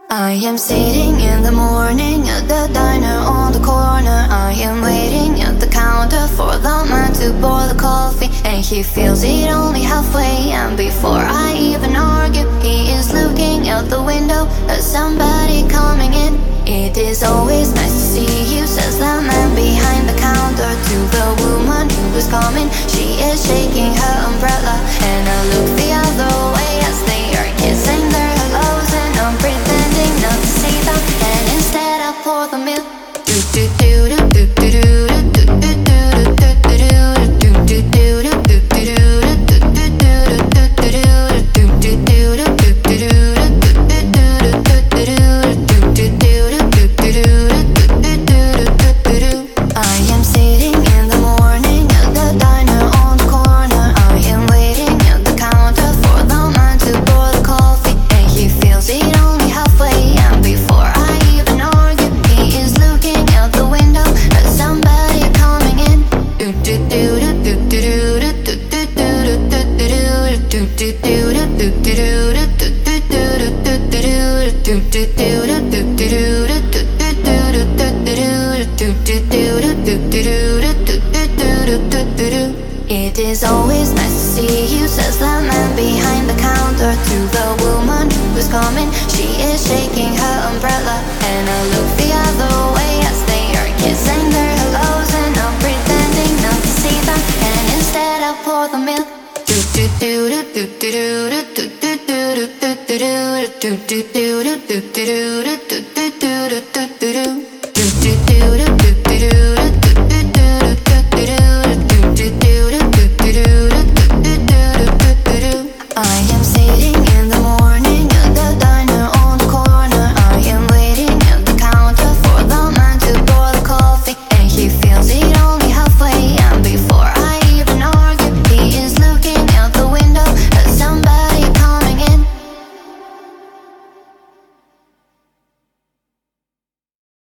I am sitting in the morning at the diner on the corner. I am waiting at the counter for the man to pour the coffee, and he fills it only halfway. And before I even argue, he is looking out the window at somebody coming in. It is always nice to see you, says the man behind the counter to the woman who is coming. She is shaking her umbrella, and I look the other way as they are kissing their hellos, and I'm pretending not to see them, and instead I pour the milk. It is always nice to see you, says the man behind the counter to the woman who's coming. She is shaking her umbrella, and I look the other way as they are kissing their hellos, and I'm pretending not to see them, and instead I pour the milk. Do